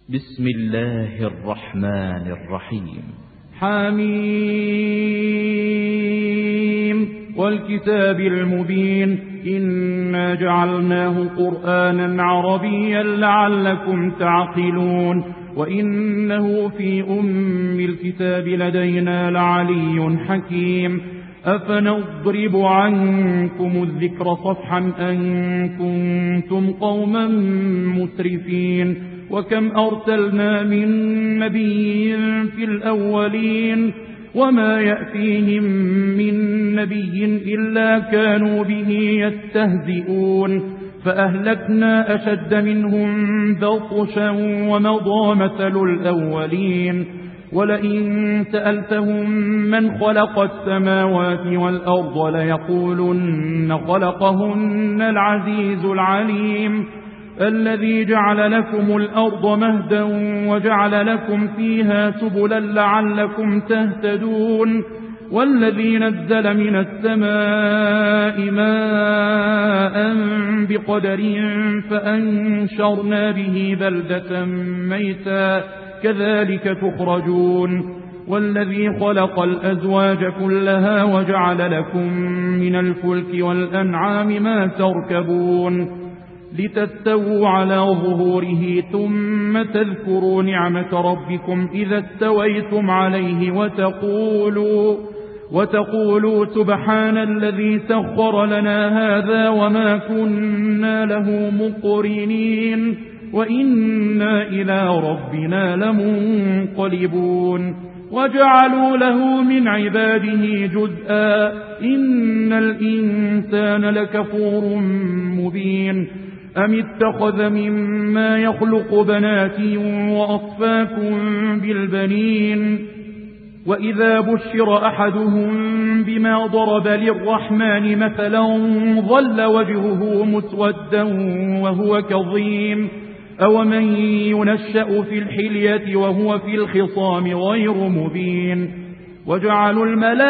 بسم الله الرحمن الرحيم. حميم والكتاب المبين إنا جعلناه قرآنا عربيا لعلكم تعقلون وإنه في أم الكتاب لدينا لعلي حكيم أفنضرب عنكم الذكر صفحا أن كنتم قوما مسرفين وكم أرسلنا من نبي في الأولين وما يأتيهم من نبي إلا كانوا به يستهزئون فأهلكنا أشد منهم بطشا ومضى مثل الأولين ولئن سألتهم من خلق السماوات والأرض ليقولن خلقهن العزيز العليم الذي جعل لكم الأرض مهدا وجعل لكم فيها سبلا لعلكم تهتدون والذي نزل من السماء ماء بقدر فأنشرنا به بلدة ميتا كذلك تخرجون والذي خلق الأزواج كلها وجعل لكم من الفلك والأنعام ما تركبون لتستووا على ظهوره ثم تذكروا نعمة ربكم إذا استويتم عليه وتقولوا سبحان الذي سخر لنا هذا وما كنا له مقرنين وإنا إلى ربنا لمنقلبون وجعلوا له من عباده جزءا إن الإنسان لكفور مبين أم اتخذ مما يخلق بنات وأصفاكم بالبنين وإذا بشر أحدهم بما ضرب للرحمن مثلا ظل وجهه مسودا وهو كظيم أومن ينشأ في الحلية وهو في الخصام غير مبين وجعلوا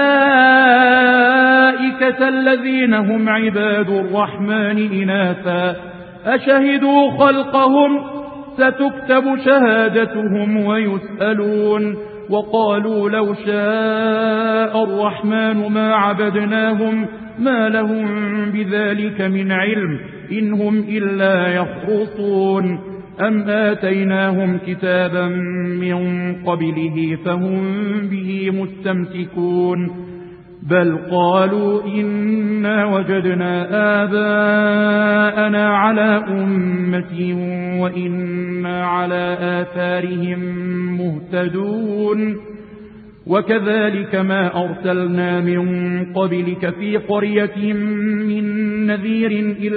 الملائكة الذين هم عباد الرحمن إناثا أشهدوا خلقهم ستكتب شهادتهم ويسألون وقالوا لو شاء الرحمن ما عبدناهم ما لهم بذلك من علم إن هم إلا يخرصون أم آتيناهم كتابا من قبله فهم به مستمسكون بل قالوا إنا وجدنا آباءنا على أمة وإنا على آثارهم مهتدون وكذلك ما أرسلنا من قبلك في قرية من نذير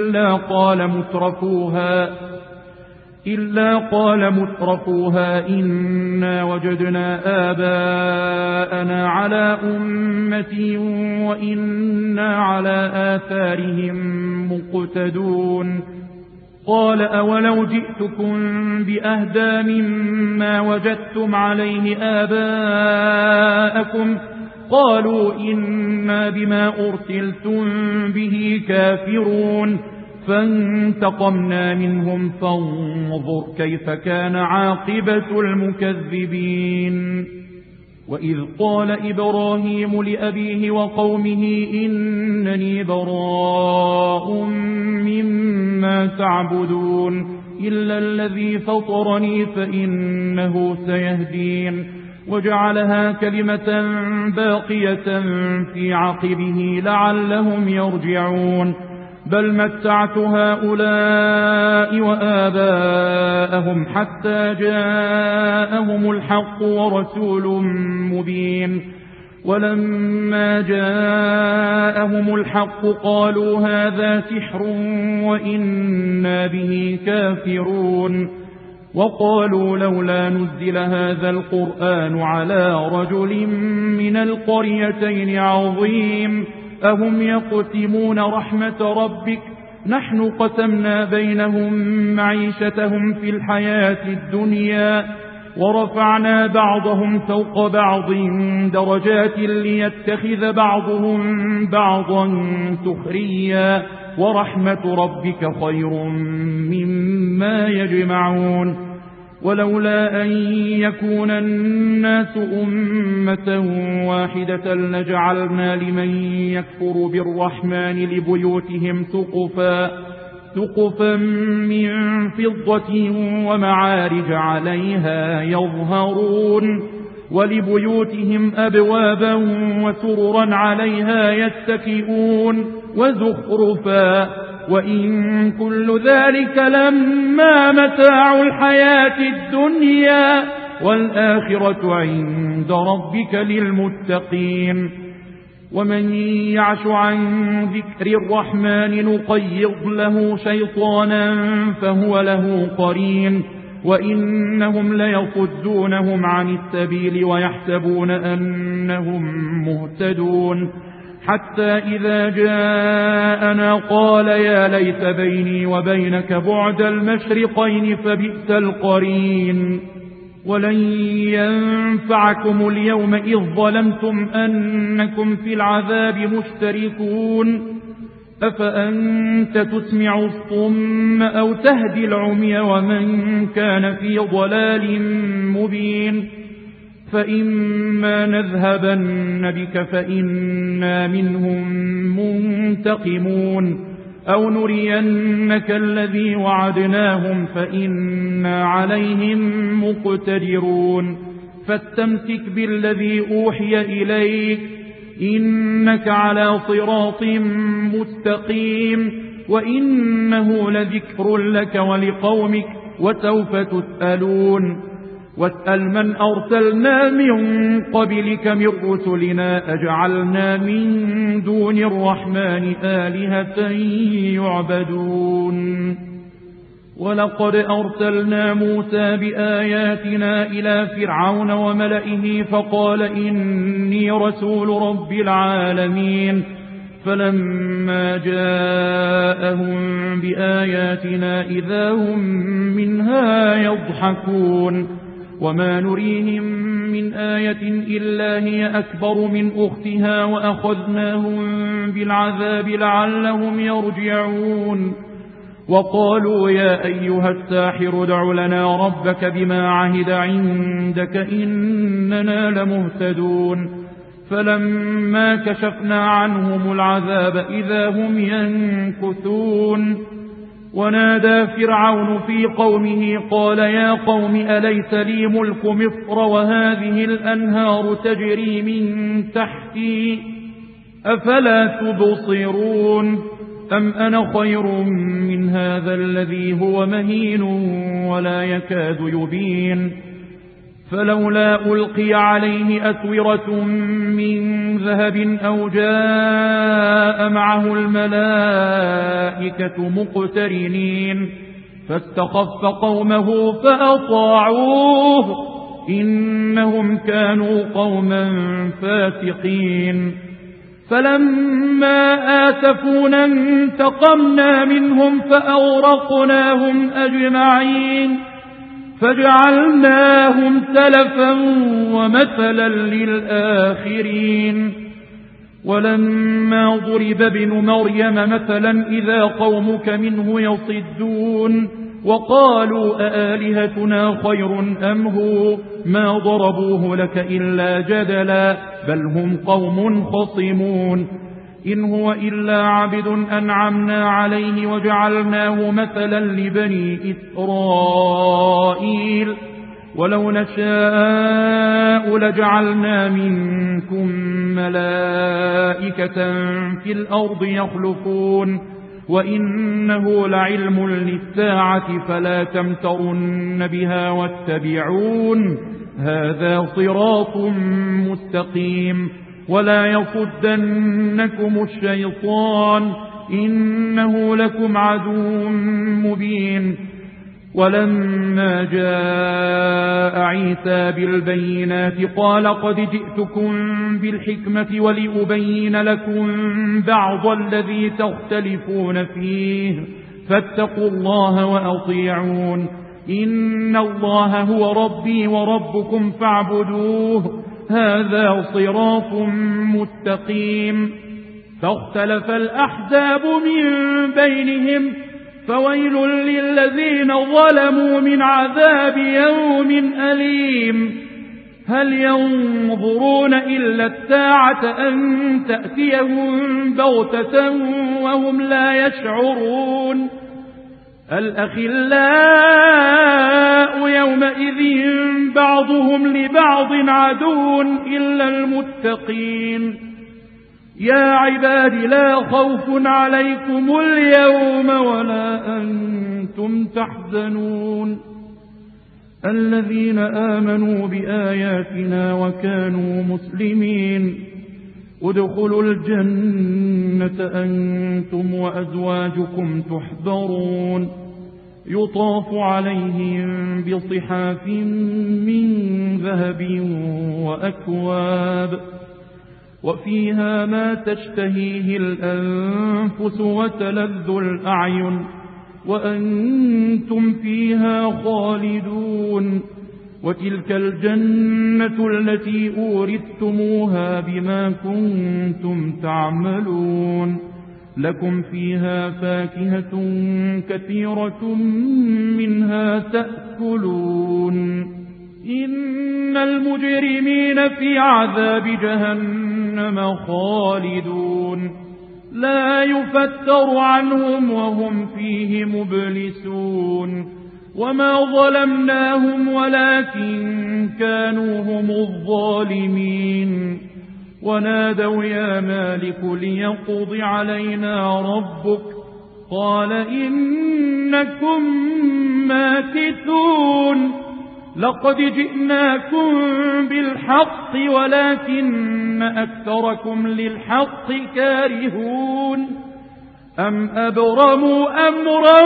إلا قال مترفوها إنا وجدنا آباءنا على أمة وإنا على آثارهم مقتدون قال أولو جئتكم بأهدى مما وجدتم عليه آباءكم قالوا إنا بما أرسلتم به كافرون فانتقمنا منهم فانظر كيف كان عاقبة المكذبين وإذ قال إبراهيم لأبيه وقومه إنني براء مما تعبدون إلا الذي فطرني فإنه سيهدين وجعلها كلمة باقية في عقبه لعلهم يرجعون بل متعت هؤلاء وآباءهم حتى جاءهم الحق ورسول مبين ولما جاءهم الحق قالوا هذا سحر وإنا به كافرون وقالوا لولا نزل هذا القرآن على رجل من القريتين عظيم أهم يقسمون رحمة ربك نحن قسمنا بينهم معيشتهم في الحياة الدنيا ورفعنا بعضهم فوق بعض درجات ليتخذ بعضهم بعضا سخريا ورحمة ربك خير مما يجمعون ولولا أن يكون الناس أمة واحدة لجعلنا لمن يكفر بالرحمن لبيوتهم سقفا من فضة ومعارج عليها يظهرون ولبيوتهم أبوابا وسررا عليها يتكئون وزخرفا وإن كل ذلك لما متاع الحياة الدنيا والآخرة عند ربك للمتقين ومن يعش عن ذكر الرحمن نقيض له شيطانا فهو له قرين وإنهم ليصدونهم عن السبيل ويحسبون أنهم مهتدون حتى إذا جاءنا قال يا ليت بيني وبينك بعد المشرقين فبئس القرين ولن ينفعكم اليوم إذ ظلمتم أنكم في العذاب مشتركون أفأنت تسمع الصم أو تهدي العمي ومن كان في ضلال مبين فإما نذهبن بك فإنا منهم منتقمون أو نرينك الذي وعدناهم فإنا عليهم مقتدرون فاستمسك بالذي أوحي إليك إنك على صراط مستقيم وإنه لذكر لك ولقومك وسوف تسألون واسأل من أرسلنا من قبلك من رسلنا أجعلنا من دون الرحمن آلهة يعبدون ولقد أرسلنا موسى بآياتنا إلى فرعون وملئه فقال إني رسول رب العالمين فلما جاءهم بآياتنا إذا هم منها يضحكون وما نريهم من آية إلا هي أكبر من أختها وأخذناهم بالعذاب لعلهم يرجعون وقالوا يا أيها الساحر ادع لنا ربك بما عهد عندك إننا لمهتدون فلما كشفنا عنهم العذاب إذا هم ينكثون ونادى فرعون في قومه قال يا قوم أليس لي ملك مصر وهذه الأنهار تجري من تحتي أفلا تبصرون أم أنا خير من هذا الذي هو مهين ولا يكاد يبين فلولا ألقي عليه أسورة من ذهب أو جاء معه الملائكة مقترنين فاستخف قومه فأطاعوه إنهم كانوا قوما فاسقين فلما آسفونا انتقمنا منهم فأغرقناهم أجمعين فجعلناهم سلفا ومثلا للآخرين ولما ضرب ابن مريم مثلا إذا قومك منه يصدون وقالوا أآلهتنا خير أم هو ما ضربوه لك إلا جدلا بل هم قوم خصمون إن هو إلا عبد أنعمنا عليه وجعلناه مثلا لبني إسرائيل ولو نشاء لجعلنا منكم ملائكة في الأرض يخلفون وإنه لعلم للساعة فلا تمترن بها واتبعون هذا صراط مستقيم ولا يصدنكم الشيطان إنه لكم عدو مبين ولما جاء عيسى بالبينات قال قد جئتكم بالحكمة ولأبين لكم بعض الذي تختلفون فيه فاتقوا الله وأطيعون إن الله هو ربي وربكم فاعبدوه هذا صراط مستقيم فاختلف الأحزاب من بينهم فويل للذين ظلموا من عذاب يوم أليم هل ينظرون إلا الساعة أن تأتيهم بغتة وهم لا يشعرون الأخلاء يومئذ بعضهم لبعض عدو إلا المتقين يا عباد لا خوف عليكم اليوم ولا أنتم تحزنون الذين آمنوا بآياتنا وكانوا مسلمين ادخلوا الجنة أنتم وأزواجكم تحبرون يطاف عليهم بصحاف من ذهب وأكواب وفيها ما تشتهيه الأنفس وتلذ الأعين وأنتم فيها خالدون وتلك الجنة التي أورثتموها بما كنتم تعملون لكم فيها فاكهة كثيرة منها تأكلون إن المجرمين في عذاب جهنم خالدون لا يفتر عنهم وهم فيه مبلسون وما ظلمناهم ولكن كانوا هم الظالمين ونادوا يا مالك ليقض علينا ربك قال إنكم ماكثون لقد جئناكم بالحق ولكن أكثركم للحق كارهون أم أبرموا أمرا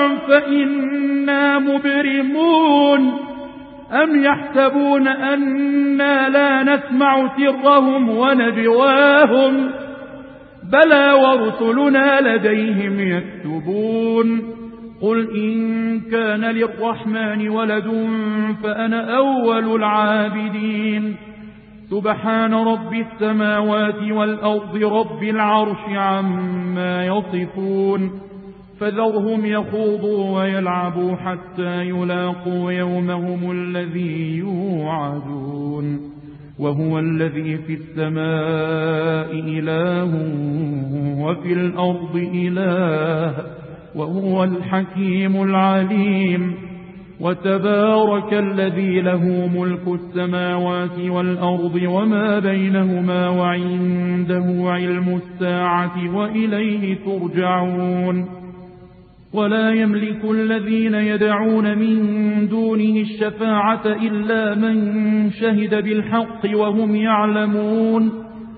فإنا مبرمون أم يحسبون أنا لا نسمع سرهم ونجواهم بلى ورسلنا لديهم يكتبون قل إن كان للرحمن ولد فأنا أول العابدين سبحان رب السماوات والأرض رب العرش عما يصفون فذرهم يخوضوا ويلعبوا حتى يلاقوا يومهم الذي يوعدون وهو الذي في السماء إله وفي الأرض إله وهو الحكيم العليم وتبارك الذي له ملك السماوات والأرض وما بينهما وعنده علم الساعة وإليه ترجعون ولا يملك الذين يدعون من دونه الشفاعة إلا من شهد بالحق وهم يعلمون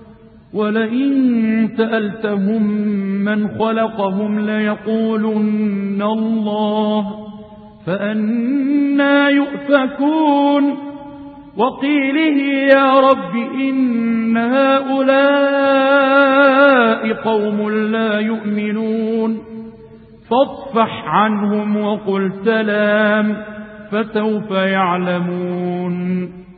ولئن سألتهم من خلقهم ليقولن الله فأنى يؤفكون وقيله يا رب إن هؤلاء قوم لا يؤمنون فاصفح عنهم وقل سلام فسوف يعلمون